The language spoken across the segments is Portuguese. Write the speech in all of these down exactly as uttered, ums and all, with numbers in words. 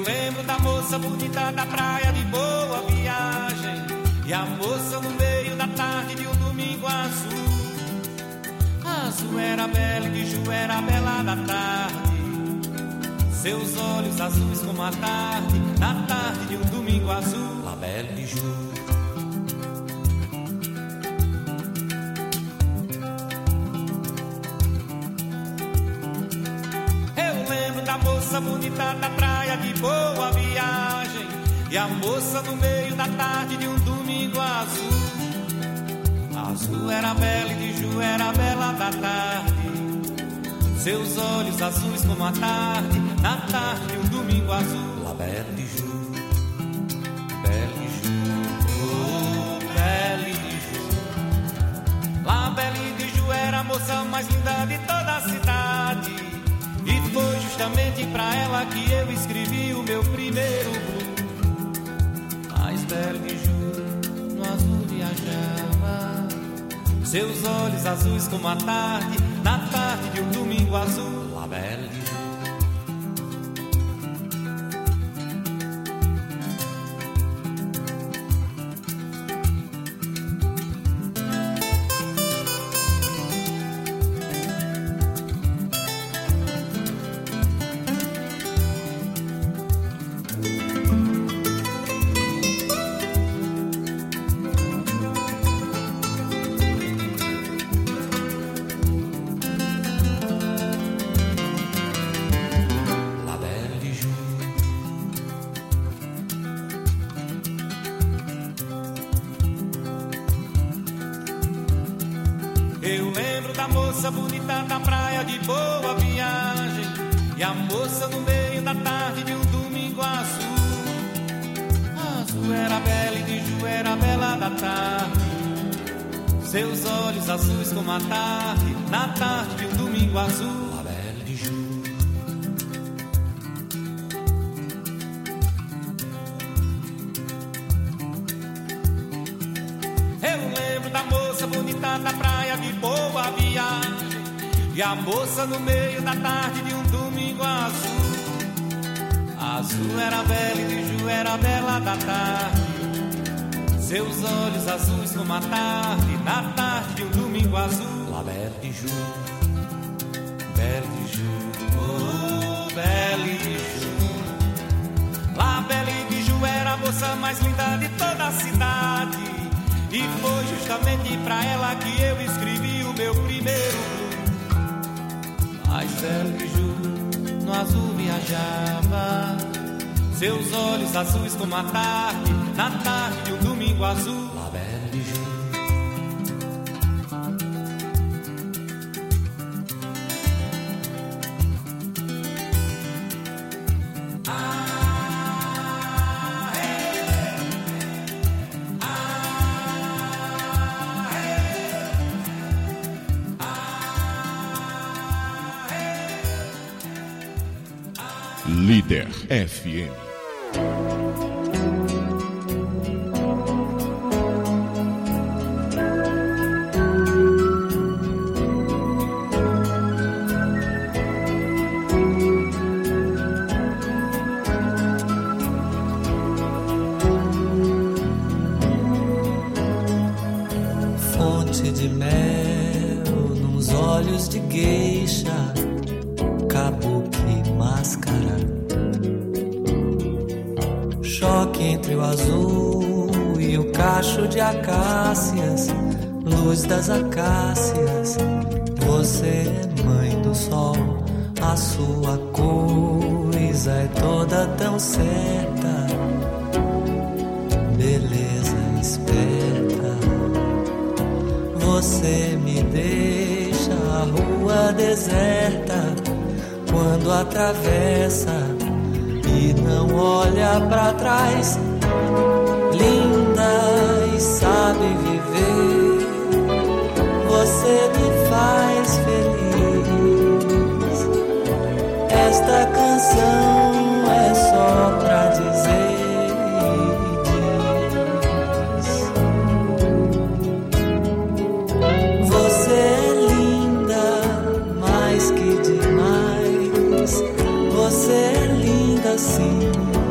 Eu lembro da moça bonita da praia de Boa Viagem, e a moça no meio da tarde de um domingo azul. Azul era bela e de Ju era bela da tarde, seus olhos azuis como a tarde, na tarde de um domingo azul. La Belle de Ju. Eu lembro da moça bonita da praia de Boa Viagem, e a moça no meio da tarde de um domingo azul. Azul era bela e de Ju era bela da tarde, seus olhos azuis como a tarde, na tarde de um domingo azul. La Belle de Ju, Belle de Ju, oh, Belle de Ju. La Belle de Ju era a moça mais linda de toda a cidade, e foi justamente pra ela que eu escrevi o meu primeiro blues. Mas Belle de Ju no azul viajava, seus olhos azuis como a tarde, na tarde de um domingo azul. La Belle de Ju. Eu lembro da moça bonita da praia de Boa Viagem, e a moça no meio da tarde de um domingo azul. Azul era bela e de Ju era bela da tarde, seus olhos azuis como a tarde, na tarde de um domingo azul. La Belle de Ju. Eu lembro da moça bonita da praia de Boa Viagem, e a moça no meio da tarde de um domingo azul. Azul era bela e de Ju era bela da tarde, seus olhos azuis como a tarde, na tarde de um domingo azul. La Belle de Ju, Belle de Ju, oh, Belle de Ju. La Belle de Ju era a moça mais linda de toda a cidade, e foi justamente pra ela que eu escrevi o meu primeiro blues. Mas Belle de Ju no azul viajava, seus olhos azuis como a tarde, na tarde de um domingo azul. La Belle de Ju. Líder F M. Fonte de mel nos olhos de geisha, kabuki máscara, choque entre o azul e o cacho de acácias, luz das acácias. Você é mãe do sol, a sua coisa é toda tão certa, beleza esperta. Você me deixa a rua deserta quando atravessa e não olha pra trás. Linda e sabe viver, você me faz feliz. Esta canção é só pra dizer e diz: você é linda, mais que demais. Você é linda sim.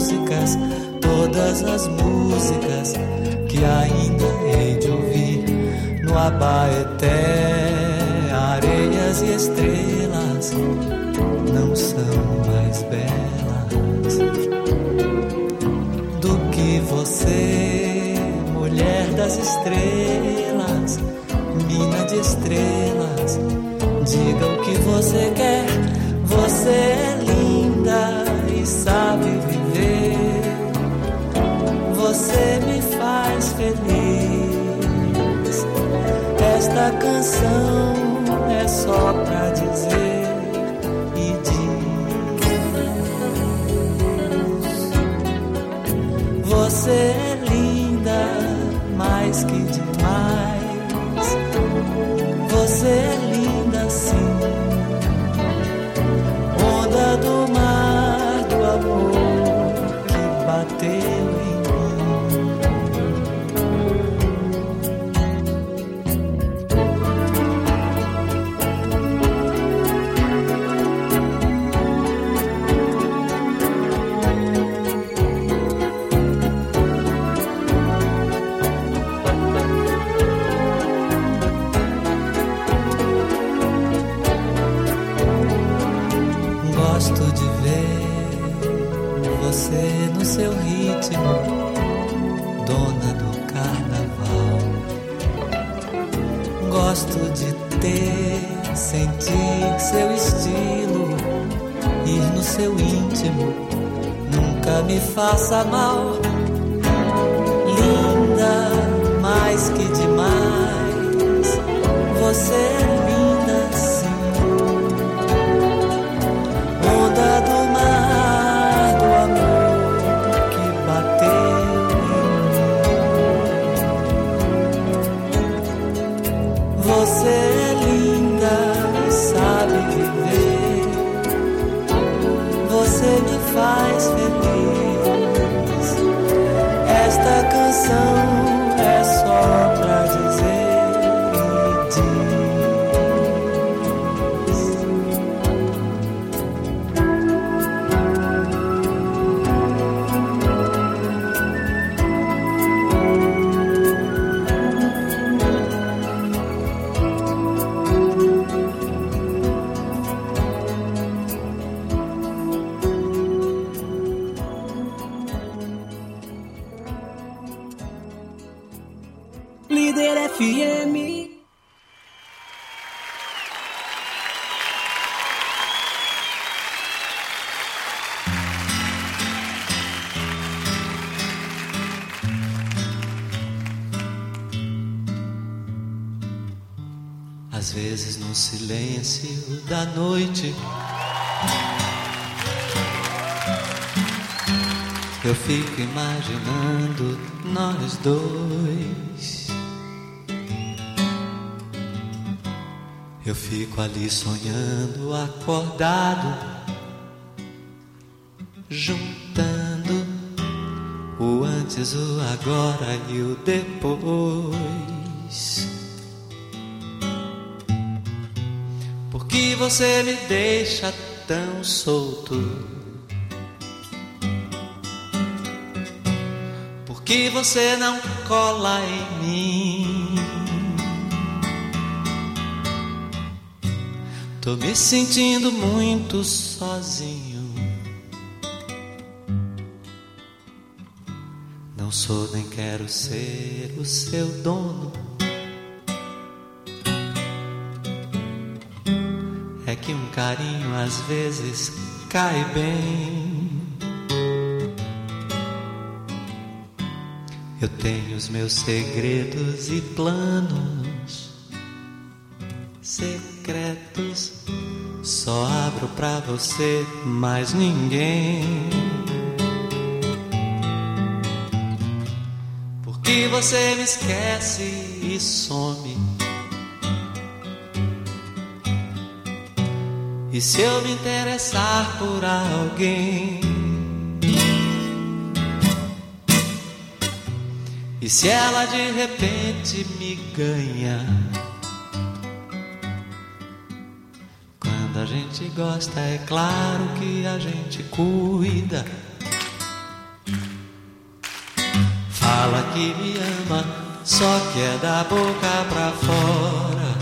músicas, todas as músicas que ainda hei de ouvir. No Abaeté, areias e estrelas não são mais belas do que você, mulher das estrelas, mina de estrelas. Diga o que você quer, você é linda e sabe viver. Você me faz feliz. Esta canção é só pra dizer e diz: você é linda mais que demais. Você é linda sim, onda do mar do amor que bateu em no seu ritmo, dona do carnaval. Gosto de ter, sentir seu estilo, ir no seu íntimo, nunca me faça mal. Linda, mais que demais, você é linda sim, onda do mar do amor. Você é linda e sabe viver. Você me faz feliz. Esta canção é só pra dizer Líder F M. Às vezes no silêncio da noite eu fico imaginando nós dois. Eu fico ali sonhando, acordado, juntando o antes, o agora e o depois. Por que você me deixa tão solto? Por que você não cola em mim? Tô me sentindo muito sozinho. Não sou nem quero ser o seu dono. É que um carinho às vezes cai bem. Eu tenho os meus segredos e planos secretos. Só abro pra você, mais ninguém. Porque você me esquece e some. E se eu me interessar por alguém? E se ela de repente me ganha? Quando a gente gosta, é claro que a gente cuida. que me ama, só que é da boca pra fora.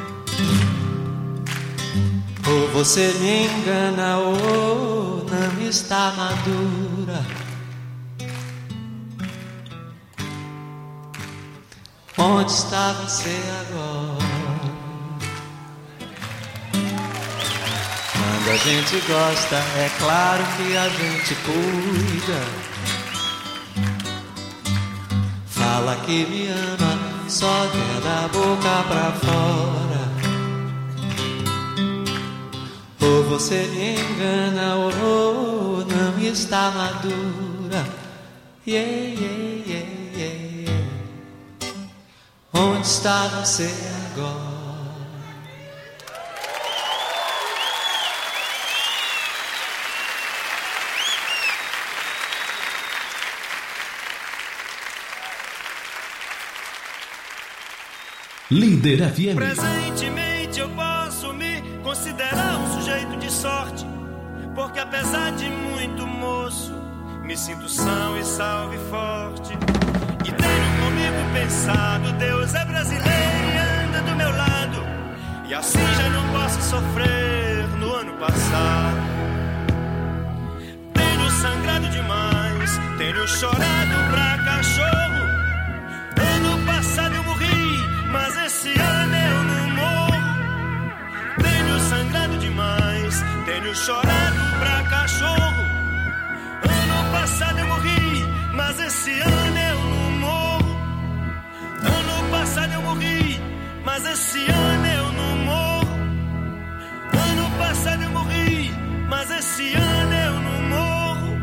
Ou você me engana ou não está madura. Onde está você agora? Quando a gente gosta, é claro que a gente cuida. Fala que me ama, só que é da boca pra fora. Ou você me engana ou não está madura. Yeah, yeah, yeah, yeah. Onde está você agora? Líder F M. Presentemente eu posso me considerar um sujeito de sorte, porque apesar de muito moço, me sinto são e salve forte. E tenho comigo pensado, Deus é brasileiro e anda do meu lado, e assim já não posso sofrer no ano passado. Tenho sangrado demais, tenho chorado pra cachorro. Ano passado eu morri, mas esse ano eu não morro. Tenho sangrado demais, tenho chorado pra cachorro. Ano passado eu morri, mas esse ano eu não morro. Ano passado eu morri, mas esse ano eu não morro. Ano passado eu morri, mas esse ano eu não morro.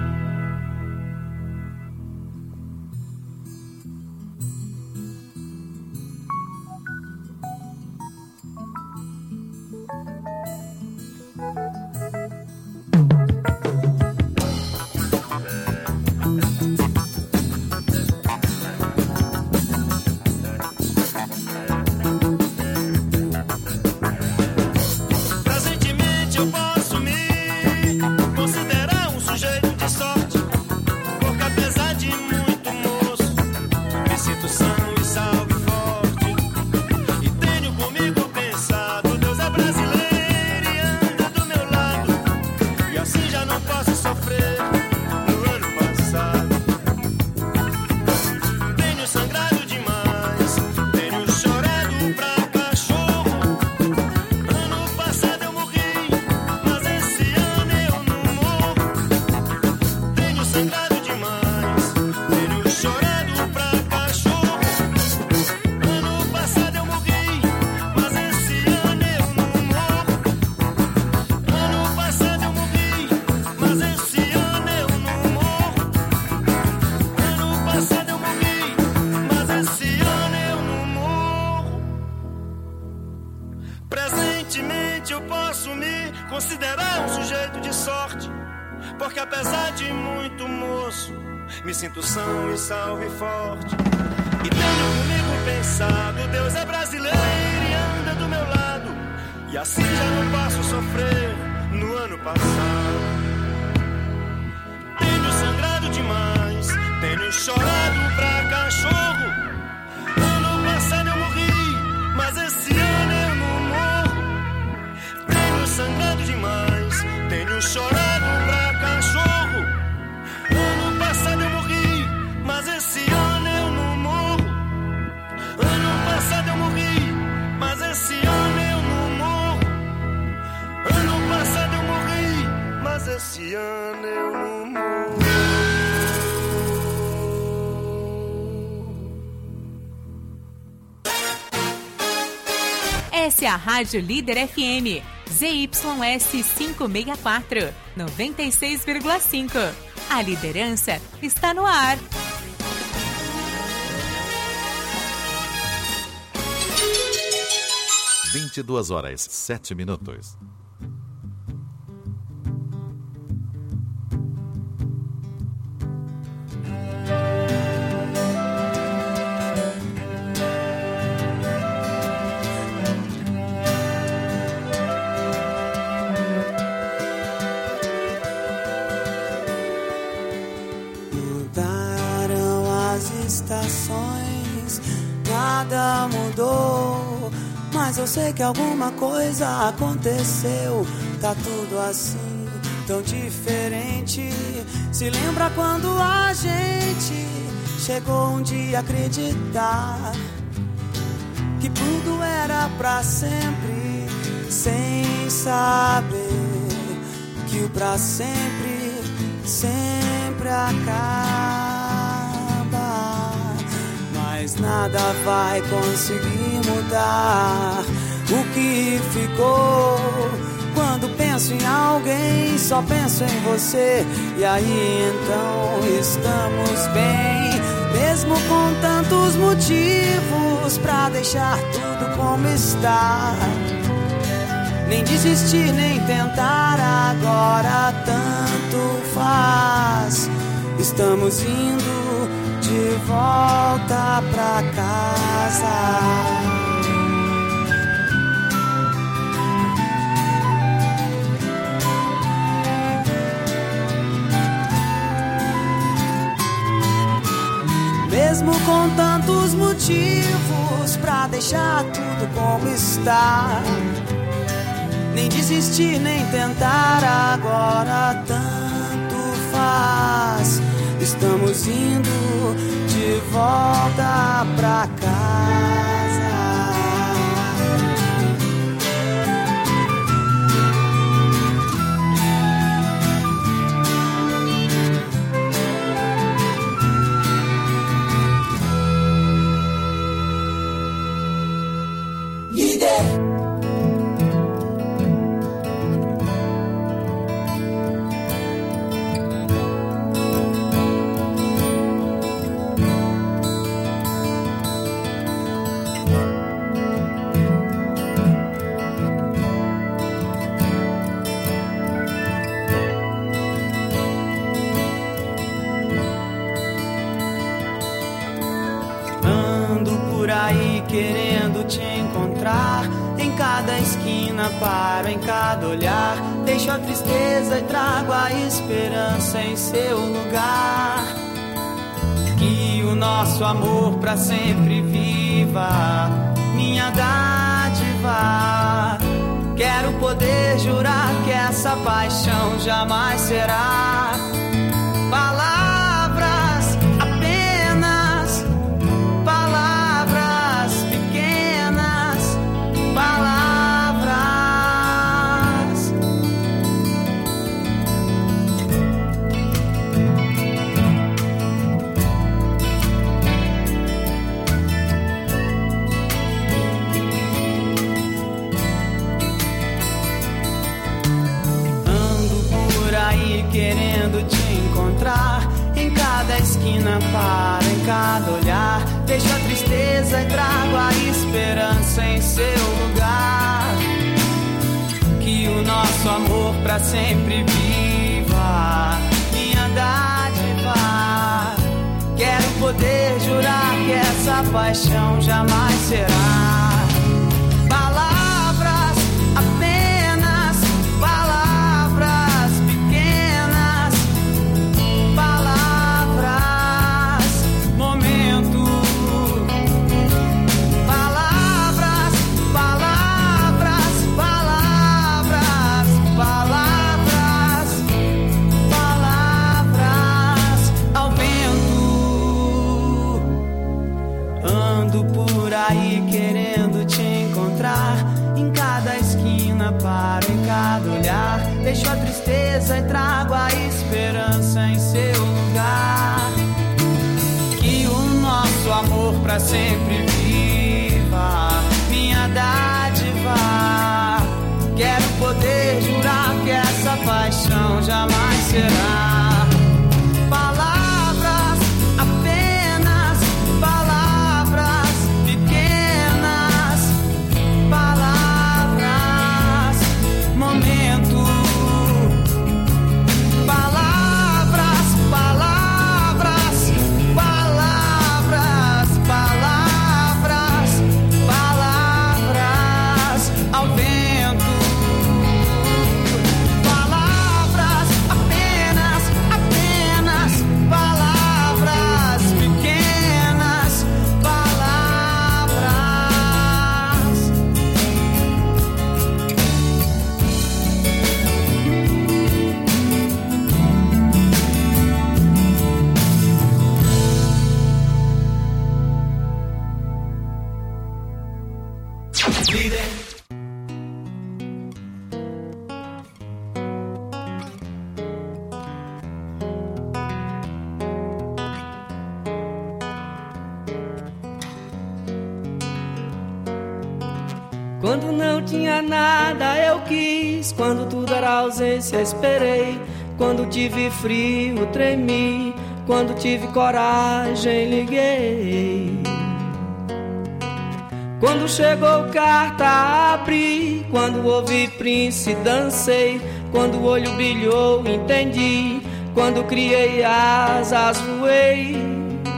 Me sinto são e salve forte. E tenho comigo pensado, Deus é brasileiro e anda do meu lado, e assim já não posso sofrer no ano passado. Tenho sangrado demais, tenho chorado pra cachorro. Ano passado eu morri, mas esse ano eu não morro. Tenho sangrado demais, tenho chorado pra cachorro. Ano passado eu morri, mas esse ano eu não morro. Ano passado eu morri, mas esse ano eu não morro. Ano passado eu morri, mas esse ano eu não morro. Essa é a Rádio Líder F M, Z Y S quinhentos e sessenta e quatro, noventa e seis vírgula cinco. A liderança está no ar. vinte e duas horas, sete minutos. estações, nada mudou, mas eu sei que alguma coisa aconteceu. Tá tudo assim, tão diferente. Se lembra quando a gente chegou um dia a acreditar que tudo era pra sempre, sem saber que o pra sempre sempre acaba. Mas nada vai conseguir mudar o que ficou. Quando penso em alguém, só penso em você. E aí então estamos bem, mesmo com tantos motivos pra deixar tudo como está. Nem desistir, nem tentar, agora tanto faz. Estamos indo de volta pra casa. Mesmo com tantos motivos pra deixar tudo como está. Nem desistir, nem tentar, agora tanto faz. Estamos indo de volta pra casa. Querendo te encontrar em cada esquina, paro em cada olhar. Deixo a tristeza e trago a esperança em seu lugar. Que o nosso amor pra sempre viva, minha dádiva. Quero poder jurar que essa paixão jamais será palavras, apenas palavras. Palavras. Ando por aí querendo te encontrar em cada esquina, paro em cada olhar. Deixo a tristeza e trago a esperança em seu lugar. Que o nosso amor pra sempre viva, minha dádiva. Quero poder jurar que essa paixão jamais será palavras, apenas palavras pequenas, palavras, momento. Querendo te encontrar em cada esquina, paro em cada olhar. Deixo a tristeza e trago a esperança em seu lugar. Que o nosso amor pra sempre viva, minha dádiva. Quero poder jurar que essa paixão jamais será palavras, apenas palavras pequenas, palavras, momento. Palavras, palavras, palavras, palavras. Quando não tinha nada eu quis, quando tudo era ausência esperei, quando tive frio tremi, quando tive coragem liguei. Quando chegou carta abri, quando ouvi Prince dancei, quando o olho brilhou entendi, quando criei asas voei.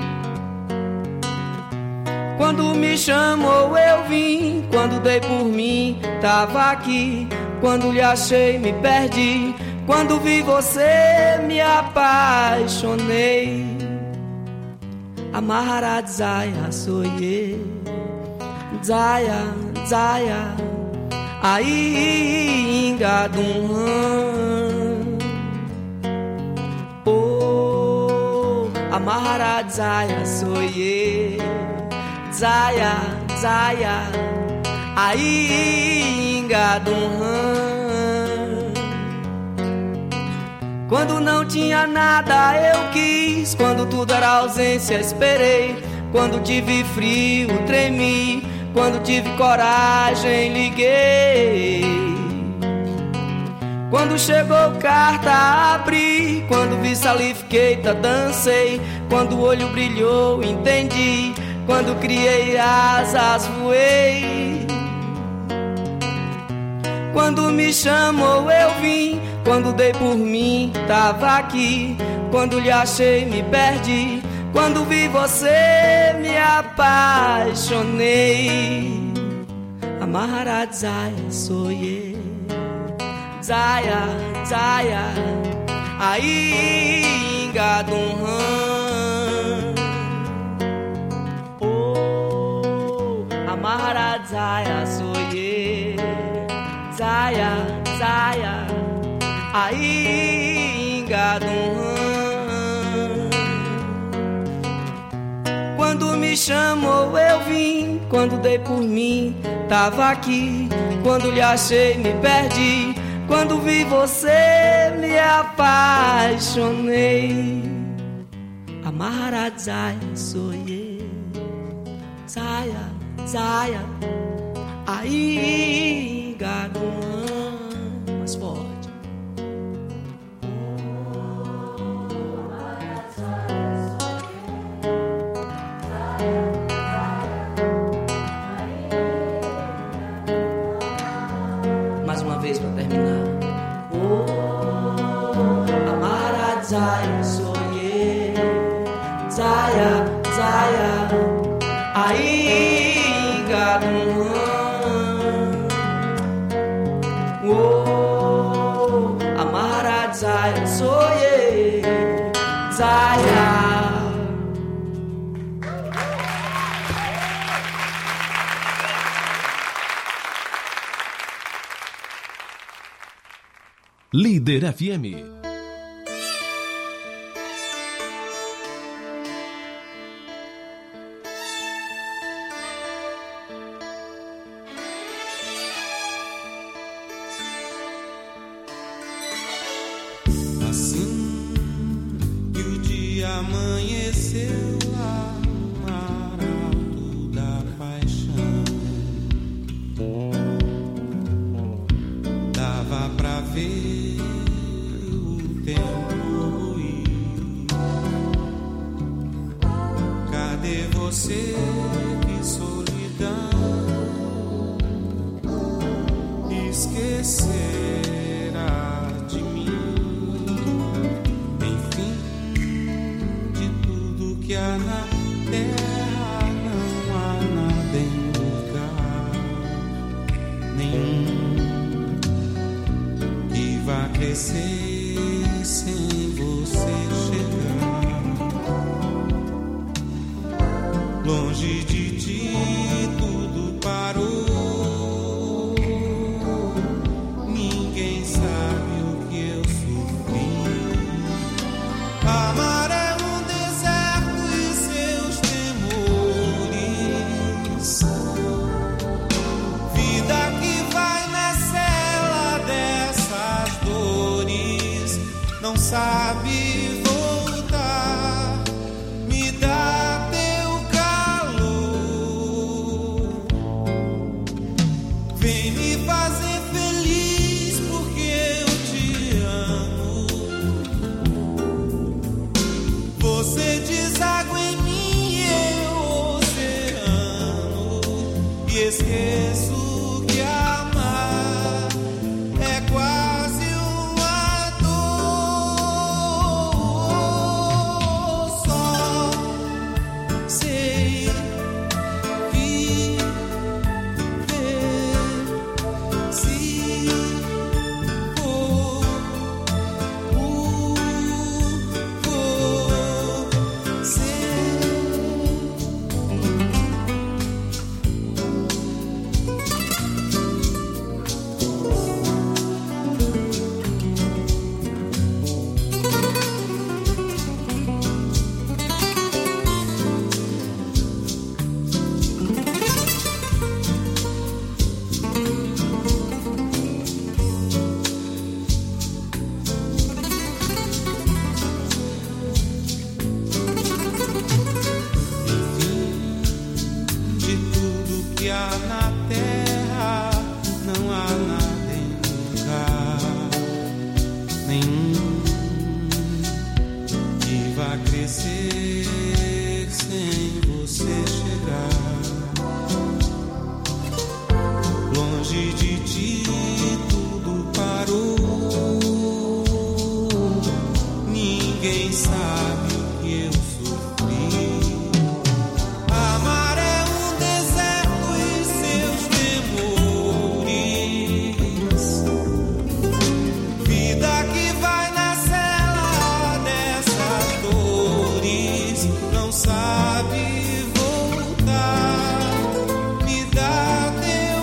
Quando me chamou eu vim, quando dei por mim tava aqui, quando lhe achei me perdi, quando vi você me apaixonei. Amarra Zaya soye, Zaya, Zaya, aí engadum. Oh, amarra Zaya soye, Zaya, Zaya, aí engadum. Quando não tinha nada eu quis, quando tudo era ausência esperei, quando tive frio tremi, quando tive coragem liguei. Quando chegou carta abri, quando vi salifiqueita dancei, quando o olho brilhou entendi, quando criei asas voei. Quando me chamou eu vim, quando dei por mim tava aqui, quando lhe achei me perdi, quando vi você me apaixonei. Amarra Zaya soye, Zaya, Zaya, aí engadum. Amarra Zaya soye, Zaya, Zaya, aí engadum. Quando me chamou eu vim, quando dei por mim tava aqui, quando lhe achei me perdi, quando vi você me apaixonei. Amarra Zaya soye, Zaya, Zaya, aí engadum. Mais forte. Mais uma vez pra terminar. Oh, amarra Zaya soye, Zaya, Zaya, aí engadum. Oh, amarra Zaya soye, Zaya. Líder F M. Assim que o dia amanheceu lá no mar alto da paixão, dava pra ver o tempo ir. Cadê você? Que solidão, esquecerá de mim. Enfim, de tudo que há na terra, não há nada em lugar nenhum que vá crescer sem você chegar. Longe de ti tudo parou, ninguém sabe o que eu sofri. Amar é um deserto e seus temores, vida que vai na cela dessas dores, não sabe voltar, me dá teu calor. Você deságua em mim, eu oceano, e esqueço que amar é quase uma dor. Só sei viver se for por você. De tudo que há na terra, não há nada em lugar nenhum que vá crescer sem você chegar. Longe de ti tudo parou, ninguém sabe o que eu sofri. Amar é um deserto e seus temores, vida que vai na cela dessas dores, não sabe voltar, me dá teu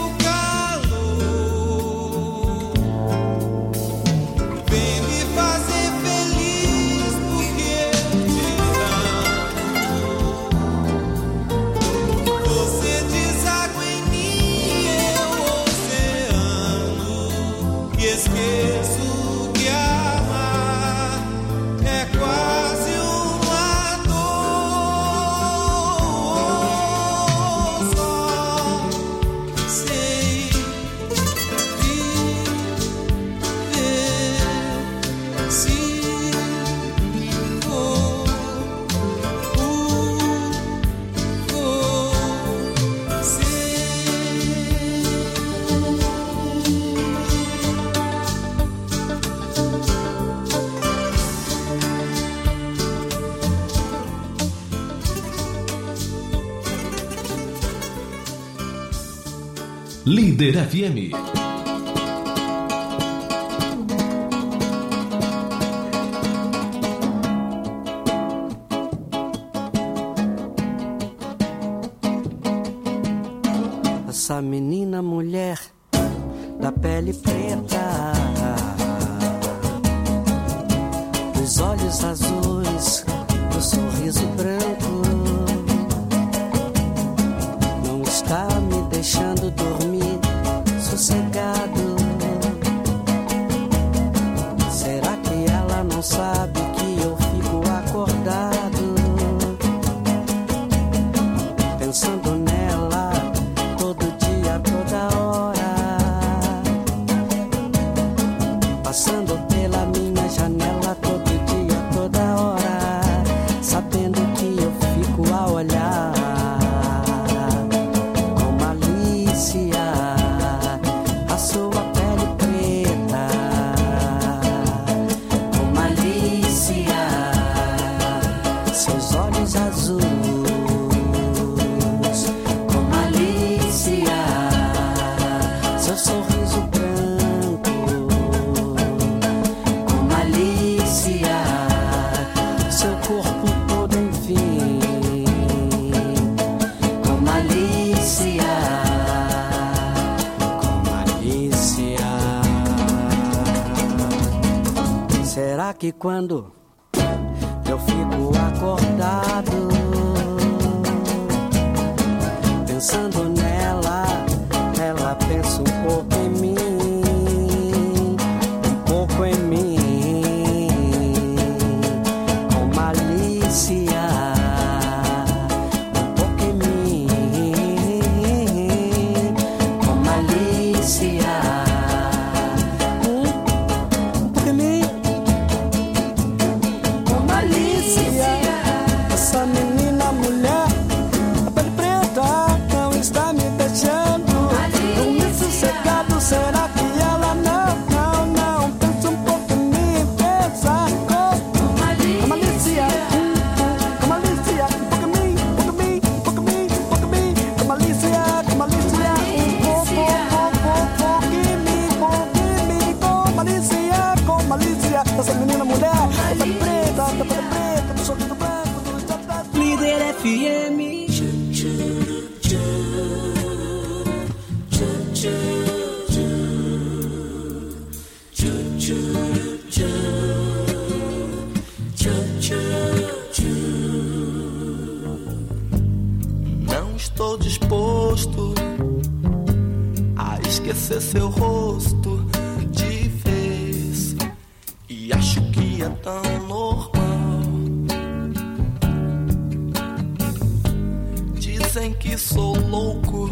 calor, vem me fazer feliz porque eu te amo. Você deságua em mim, eu oceano, e esqueço que amar é quase uma dor. Só sei viver se for Líder F M. Essa menina mulher da pele preta, dos olhos azuis, do sorriso branco, não está me deixando dormir sossegado. Será que ela não sabe que eu fico acordado, pensando nela todo dia, toda hora, passando pela minha janela todo dia, toda hora, sabendo que eu fico a olhar com malícia a sua pele preta, com malícia seus olhos azuis, com malícia seu sorriso branco, com malícia seu corpo todo, enfim, com malícia, com malícia. Será que quando eu fico acordado pensando nela, ela pensa um pouco em mim, um pouco em mim, com malícia, um pouco em mim, com malícia, um pouco em mim, com malícia. essa menina mulher, a pele preta não está me deixando. Não me sossegado, será que ela não, não, não? Pensa um pouco em mim, pensa com malícia, com malícia, um pouco em mim, um pouco em mim, um pouco em mim, um pouco em mim, com malícia, com malícia, um pouco, pouco, pouco em mim, pouco em mim, com malícia, com malícia, essa menina mulher, a pele preta, a pele preta, do sorriso branco, do estado. Líder F M. Não estou disposto a esquecer seu rosto de vez, e acho que é tão normal. Dizem que sou louco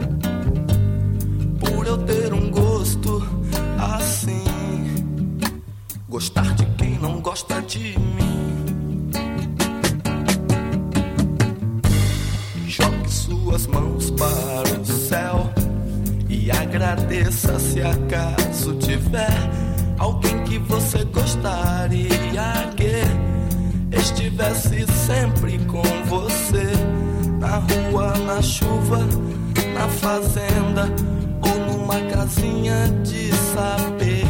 por eu ter um gosto assim, gostar de quem não gosta de mim. Jogue suas mãos para o céu e agradeça se acaso tiver alguém que você gostaria que estivesse sempre com você, na rua, na chuva, na fazenda ou numa casinha de saber.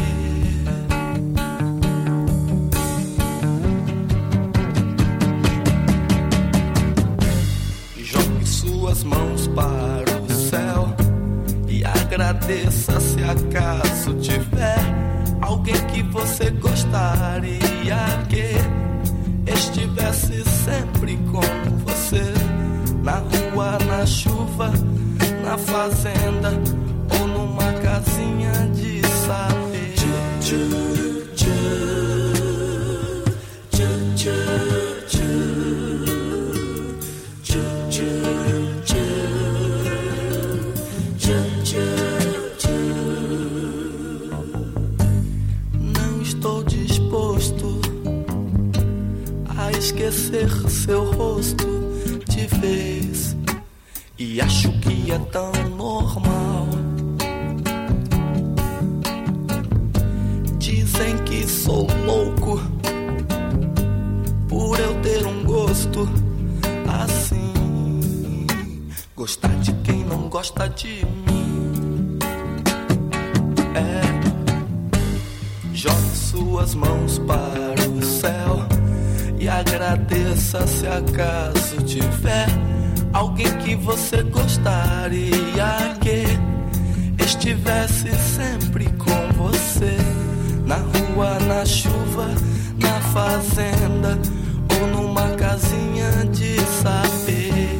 Jogue suas mãos para o céu e agradeça se acaso tiver alguém que você gostaria que estivesse sempre com você, na rua, na chuva, na fazenda ou numa casinha de saber. Tchu, tchu, tchu, tchu, tchu, tchu, tchu, tchu, tchu, tchu. Não estou disposto a esquecer seu rosto de vez, e acho que é tão normal. Dizem que sou louco por eu ter um gosto assim, gostar de quem não gosta de mim. É, jogue suas mãos para o céu e agradeça se acaso tiver alguém que você gostaria que estivesse sempre com você, na rua, na chuva, na fazenda ou numa casinha de saber.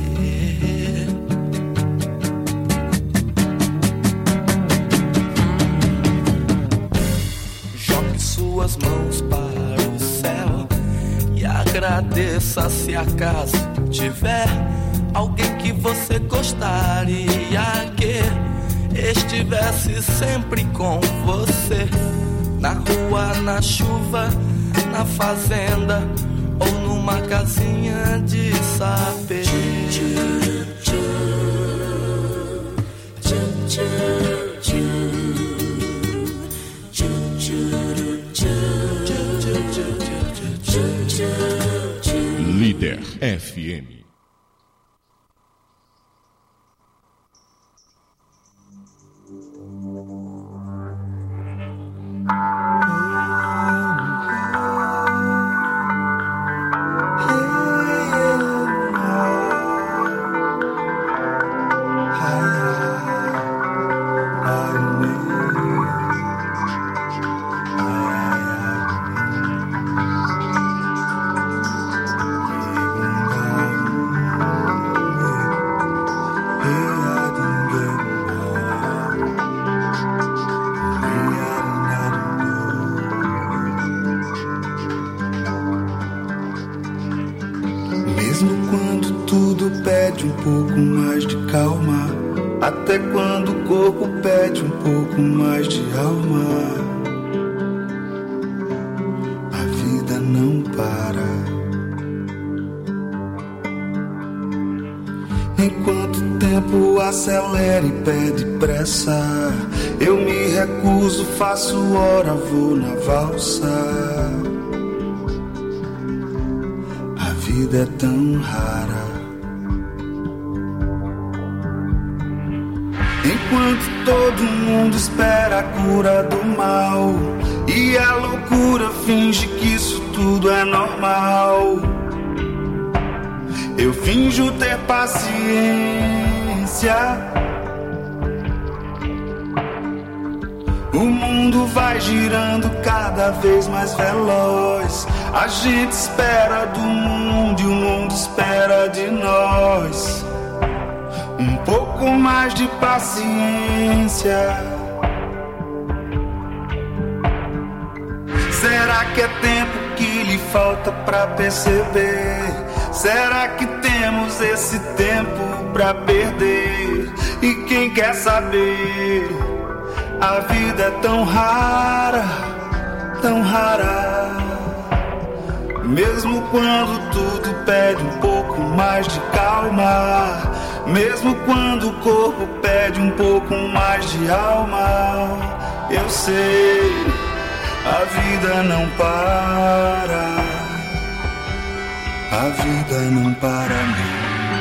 Jogue suas mãos para o céu e agradeça se acaso tiver alguém que você gostaria que estivesse sempre com você, na rua, na chuva, na fazenda ou numa casinha de saber. Líder F M. Um pouco mais de calma, até quando o corpo pede um pouco mais de alma. A vida não para. Enquanto o tempo acelera e pede pressa, eu me recuso, faço hora, vou na valsa. A vida é tão rara. Enquanto todo mundo espera a cura do mal e a loucura finge que isso tudo é normal, eu finjo ter paciência. O mundo vai girando cada vez mais veloz. A gente espera do mundo e o mundo espera de nós. Um pouco mais de paciência. Será que é tempo que lhe falta pra perceber? Será que temos esse tempo pra perder? E quem quer saber? A vida é tão rara, tão rara. Mesmo quando tudo pede um pouco mais de calma, mesmo quando o corpo pede um pouco mais de alma, eu sei, a vida não para. A vida não para não.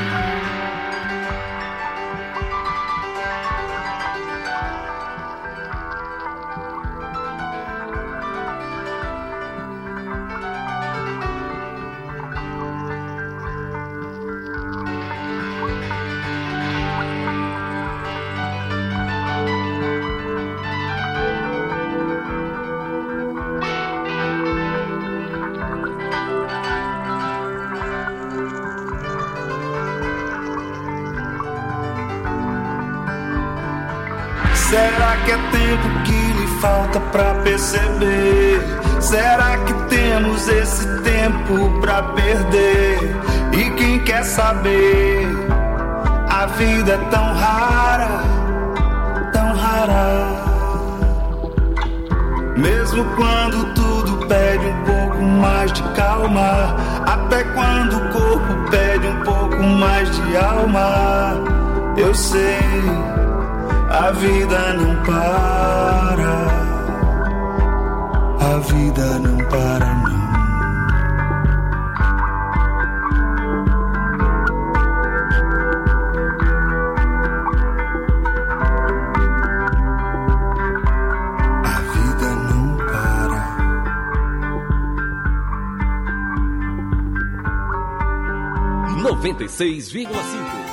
Será que é tempo que lhe falta pra perceber? Será que temos esse tempo pra perder? E quem quer saber? A vida é tão rara, tão rara. Mesmo quando tudo pede um pouco mais de calma, até quando o corpo pede um pouco mais de alma, eu sei, a vida não para, a vida não para não. A vida não para. noventa e seis vírgula cinco.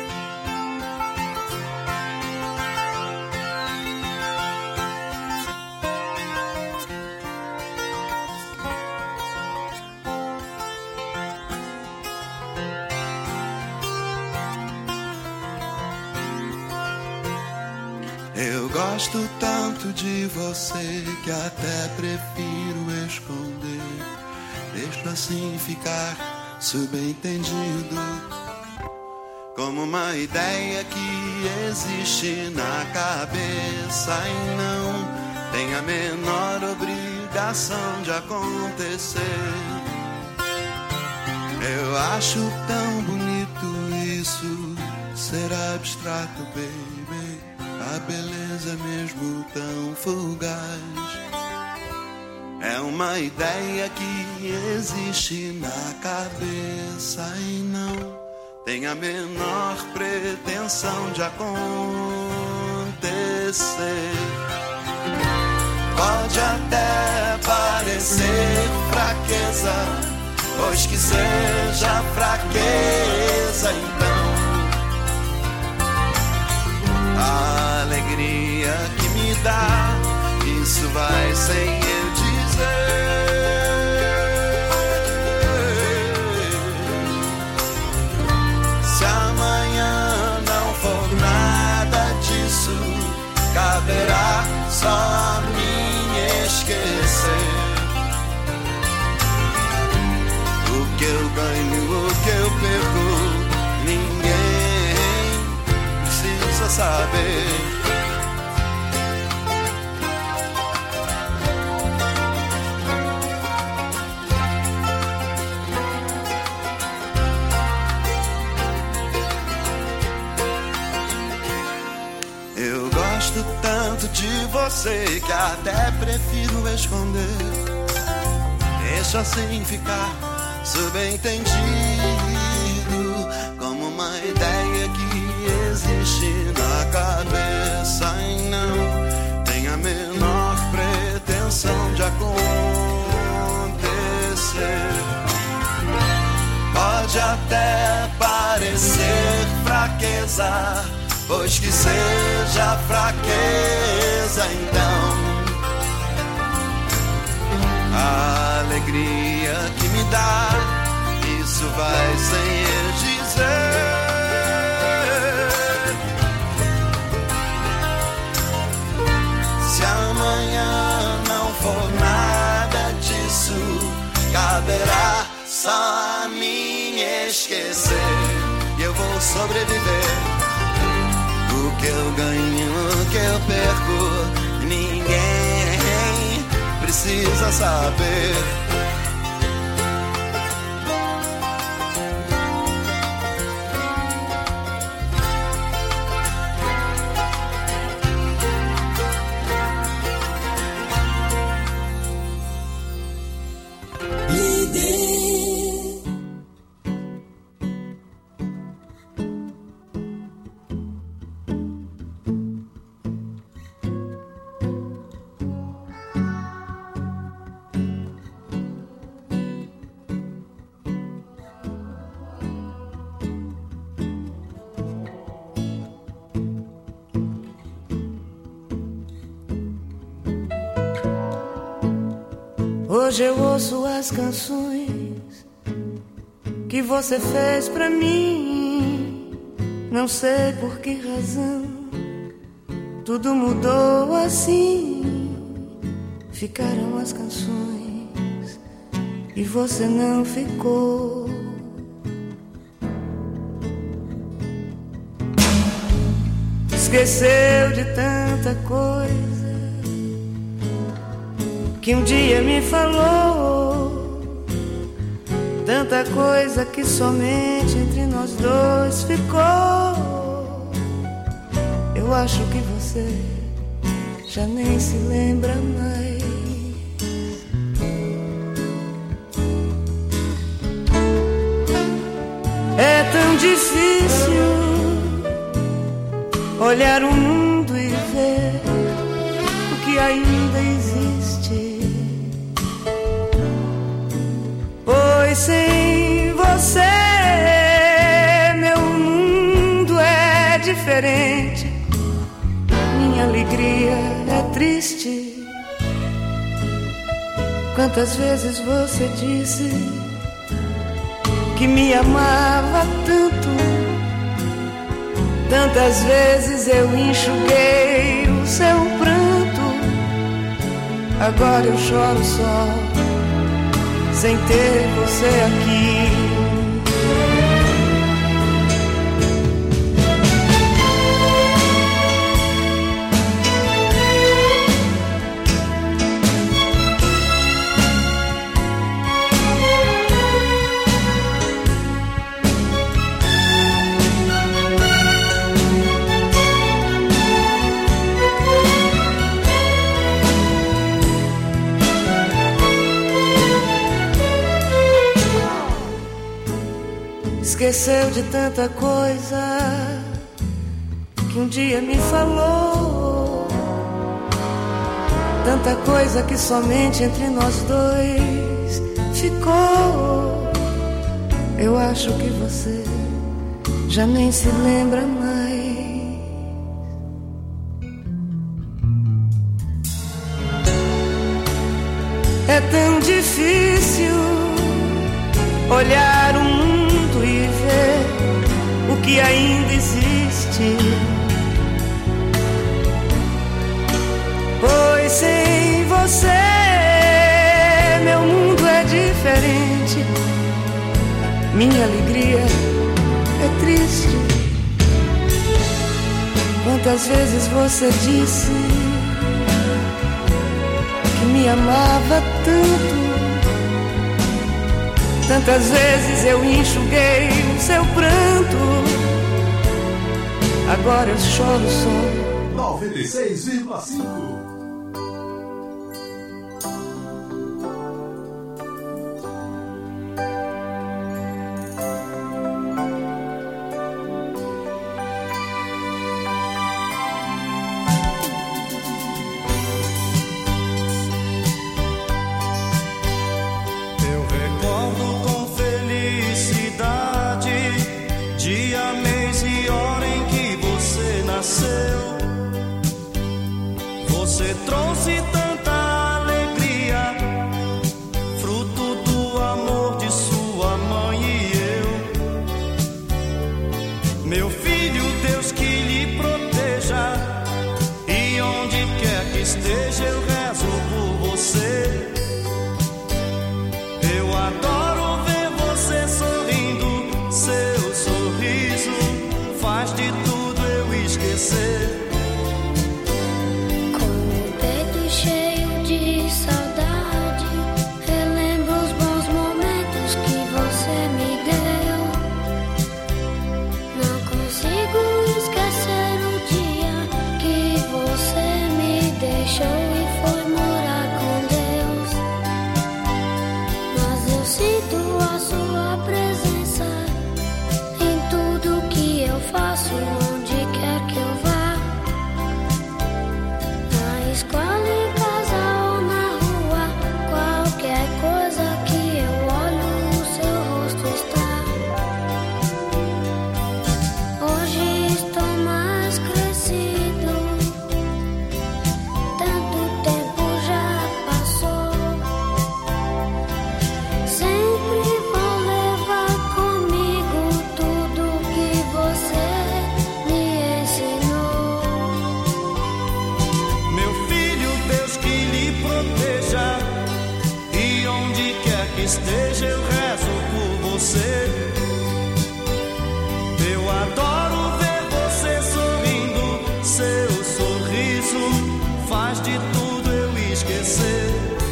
Gosto tanto de você que até prefiro esconder. Deixo assim ficar subentendido, como uma ideia que existe na cabeça e não tem a menor obrigação de acontecer. Eu acho tão bonito isso, ser abstrato, baby. A beleza mesmo tão fugaz é uma ideia que existe na cabeça e não tem a menor pretensão de acontecer. Pode até parecer fraqueza, pois que seja fraqueza, então a alegria que me dá, isso vai sem eu dizer. Se amanhã não for nada disso, caberá só me esquecer. O que eu ganho, o que eu perco, ninguém precisa saber. você que até prefiro esconder. Deixa assim ficar subentendido, como uma ideia que existe na cabeça e não tem a menor pretensão de acontecer. Pode até parecer fraqueza, pois que seja fraqueza então. A alegria que me dá, isso vai sem dizer. Se amanhã não for nada disso, caberá só a mim esquecer. E eu vou sobreviver. O que eu ganho, o que eu perco, ninguém precisa saber. Hoje eu ouço as canções que você fez pra mim. Não sei por que razão tudo mudou assim. Ficaram as canções e você não ficou. Esqueceu de tanta coisa que um dia me falou, tanta coisa que somente entre nós dois ficou. Eu acho que você já nem se lembra mais. É tão difícil olhar o mundo e ver o que ainda existe. Pois sem você meu mundo é diferente, minha alegria é triste. Quantas vezes você disse que me amava tanto, tantas vezes eu enxuguei o seu pranto. Agora eu choro só, sem ter você aqui. Esqueceu de tanta coisa que um dia me falou, tanta coisa que somente entre nós dois ficou. Eu acho que você já nem se lembra mais. É tão difícil olhar o mundo e ver o que ainda existe. Pois sem você meu mundo é diferente, minha alegria é triste. Quantas vezes você disse que me amava tanto, tantas vezes eu enxuguei o seu pranto. Agora eu choro só, noventa e seis vírgula cinco. Você trouxe tanta alegria, fruto do amor de sua mãe e eu. Meu filho, Deus que lhe proteja, e onde quer que esteja eu rezo por você. Eu adoro ver você sorrindo, seu sorriso faz de tudo eu esquecer. Esteja eu rezo por você. Eu adoro ver você sorrindo, seu sorriso faz de tudo eu esquecer.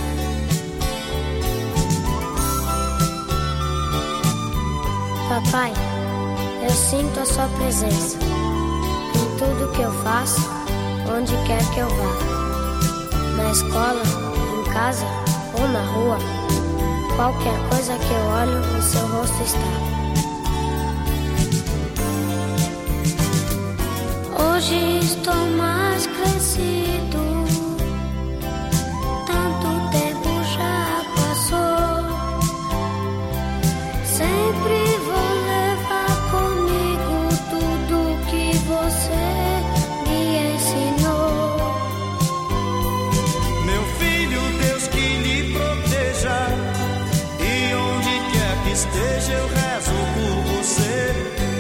Papai, eu sinto a sua presença em tudo que eu faço, onde quer que eu vá, na escola, em casa ou na rua. Qualquer coisa que eu olho, o seu rosto está. Hoje estou mais crescido, tanto tempo já passou. Sempre vou levar comigo tudo que você me ensinou. Meu filho, Deus que lhe proteja, esteja eu rezo por você.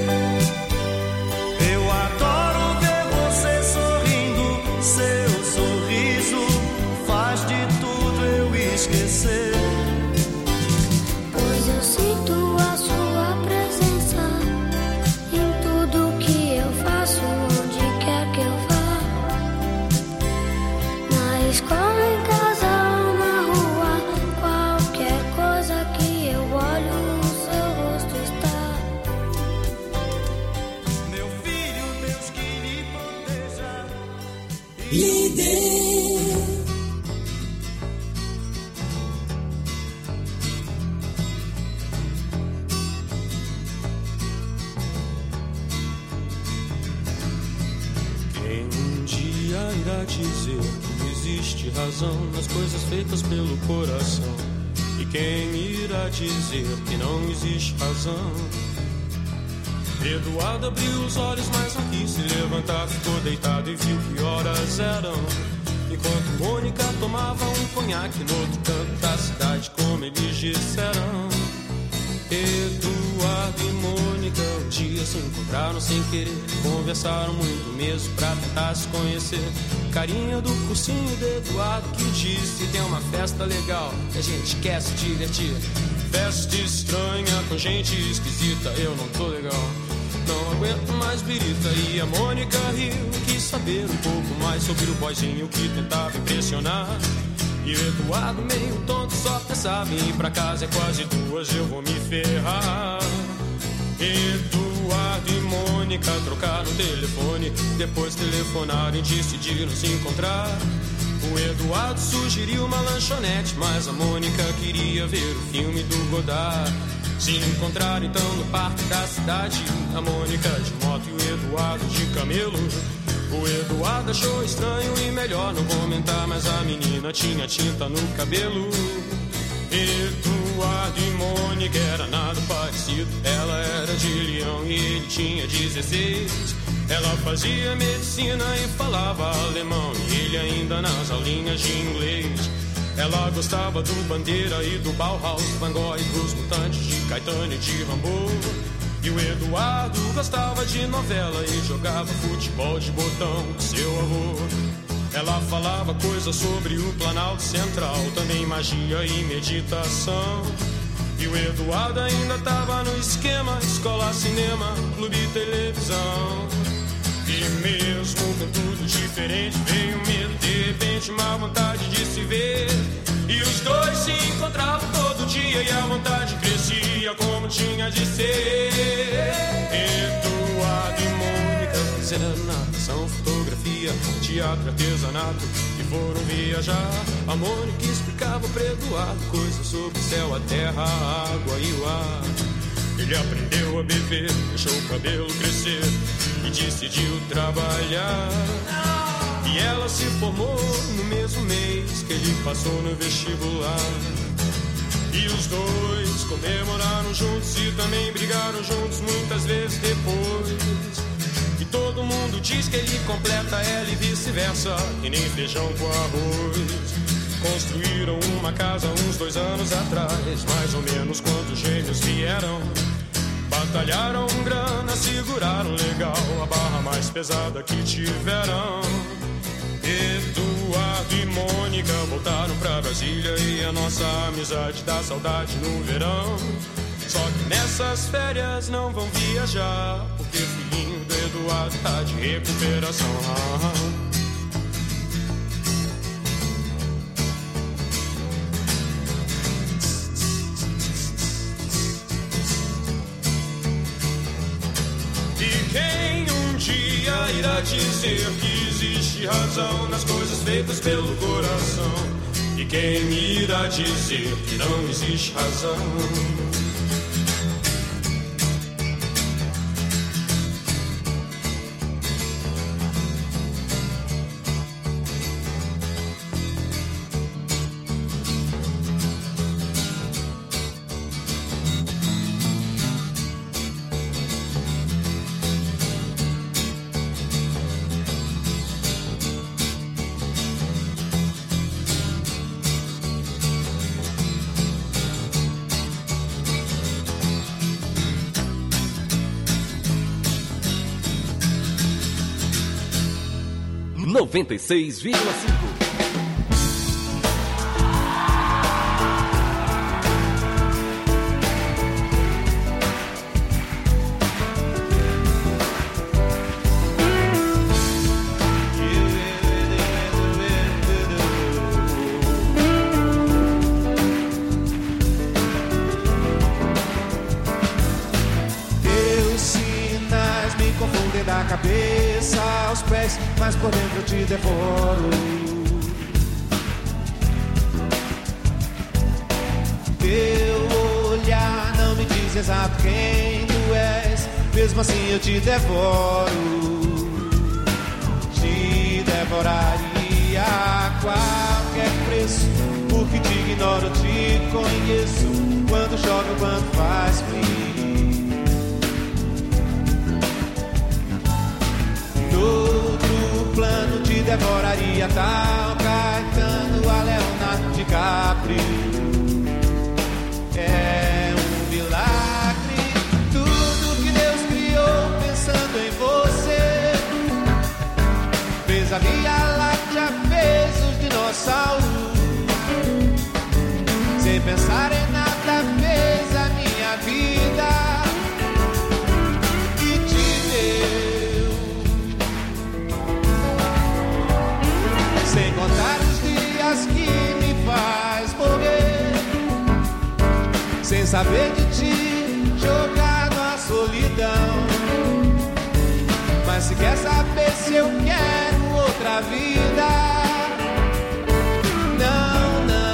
Eu adoro ver você sorrindo, seu sorriso faz de tudo eu esquecer. Pois eu sinto a sua presença em tudo que eu faço, onde quer que eu vá, na escola, em casa ou na rua. Qualquer coisa que eu olho, líder. Quem um dia irá dizer que existe razão nas coisas feitas pelo coração? E quem irá dizer que não existe razão? Eduardo abriu os olhos, mas não quis se levantar. Ficou deitado e viu que horas eram. Enquanto Mônica tomava um conhaque no outro canto da cidade, como eles disseram. Eduardo e Mônica um dia se encontraram sem querer. Conversaram muito mesmo pra tentar se conhecer. Carinha do cursinho de Eduardo que disse: tem uma festa legal que a gente quer se divertir. Festa estranha com gente esquisita, eu não tô legal, não aguento mais birita. E a Mônica riu, quis saber um pouco mais sobre o boyzinho que tentava impressionar. E o Eduardo meio tonto só pensava em ir pra casa, é quase duas, eu vou me ferrar. Eduardo e Mônica Mônica trocaram o telefone. Depois telefonaram e decidiram se encontrar. O Eduardo sugeriu uma lanchonete, mas a Mônica queria ver o filme do Godard. Se encontraram então no parque da cidade, a Mônica de moto e o Eduardo de camelo. O Eduardo achou estranho e melhor não comentar, mas a menina tinha tinta no cabelo. Eduardo e Mônica era nada parecido. Ela era de Leão e ele tinha dezesseis. Ela fazia medicina e falava alemão, e ele ainda nas aulinhas de inglês. Ela gostava do Bandeira e do Bauhaus, Van Gogh e dos Mutantes, de Caetano e de Rambo. E o Eduardo gostava de novela e jogava futebol de botão com seu avô. Ela falava coisas sobre o Planalto Central, também magia e meditação. E o Eduardo ainda tava no esquema: escola, cinema, clube e televisão. E mesmo com tudo diferente, veio medo, de repente uma vontade de se ver. E os dois se encontravam todo dia e a vontade crescia como tinha de ser. Eduardo e Mônica fizeram natação, fotografia, teatro, artesanato e foram viajar. A Mônica explicava para Eduardo coisas sobre o céu, a terra, a água e o ar. Ele aprendeu a beber, deixou o cabelo crescer e decidiu trabalhar. E ela se formou no mesmo mês que ele passou no vestibular. E os dois comemoraram juntos e também brigaram juntos muitas vezes depois. E todo mundo diz que ele completa ela e vice-versa, e nem feijão com arroz. Construíram uma casa uns dois anos atrás, mais ou menos quando os gêmeos vieram. Batalharam grana, seguraram legal a barra mais pesada que tiveram. Eduardo e Mônica voltaram pra Brasília e a nossa amizade dá saudade no verão. Só que nessas férias não vão viajar, porque o filhinho do Eduardo tá de recuperação. Irá dizer que existe razão nas coisas feitas pelo coração. E quem irá dizer que não existe razão? noventa e seis vírgula cinco. Teus sinais me confundem da cabeça aos pés, mas por dentro eu te devoro. Teu olhar não me diz exato quem tu és, mesmo assim eu te devoro. Te devoraria a qualquer preço, porque te ignoro, te conheço, quando chove, quando faz frio. Plano te devoraria tal Caetano a Leonardo DiCaprio. É um milagre tudo que Deus criou pensando em você. Fez a Via Láctea, fez os dinossauros, sem pensar em nada fez a minha vida. Sem contar os dias que me faz morrer. se eu quero outra vida. Não, não.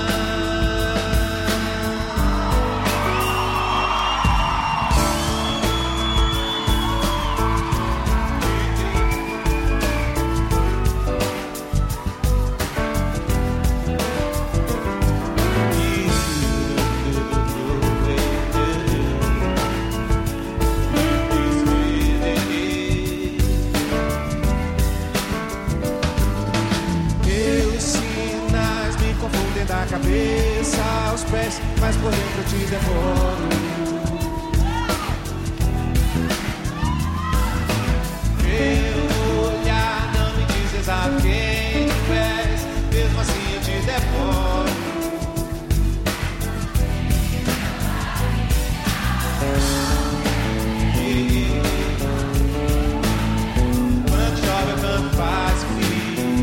Da cabeça aos pés, mas por dentro eu te devoro. Meu olhar não me diz exato quem tu és, mesmo assim eu te devoro. E quando chove eu canto faz frio.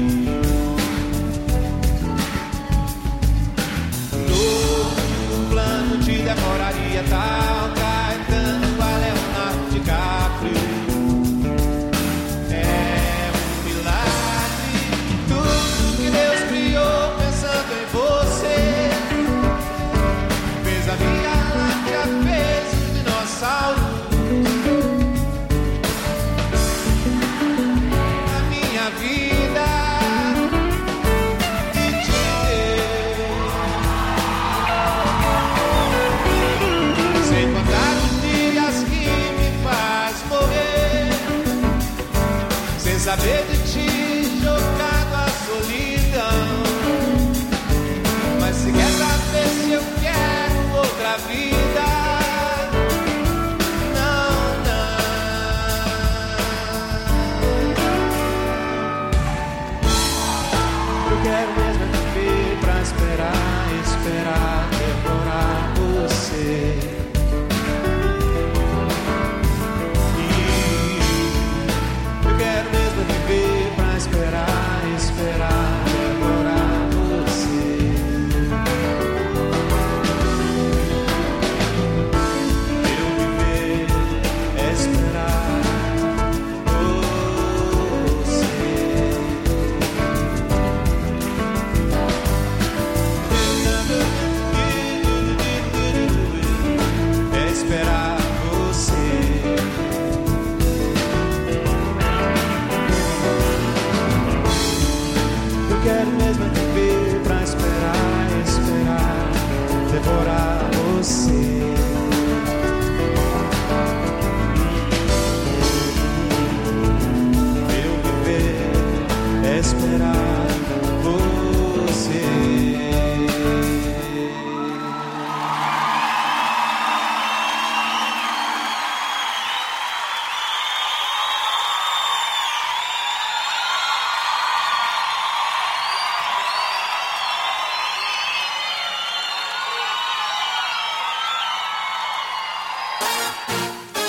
Te demoraria tal Caetano a Leonardo DiCaprio. É um milagre tudo que Deus criou pensando em você. Fez a Via Láctea, fez o dinossauro. A minha vida saber de ti jogado à solidão. Mas se quer saber se eu quero outra vida, não, não. Eu quero mesmo viver pra esperar, esperar, devorar você. Quero mesmo viver pra esperar, esperar, devorar você. Eu viver é esperar você. É esperar você. Quero mesmo viver pra esperar, esperar, devorar você.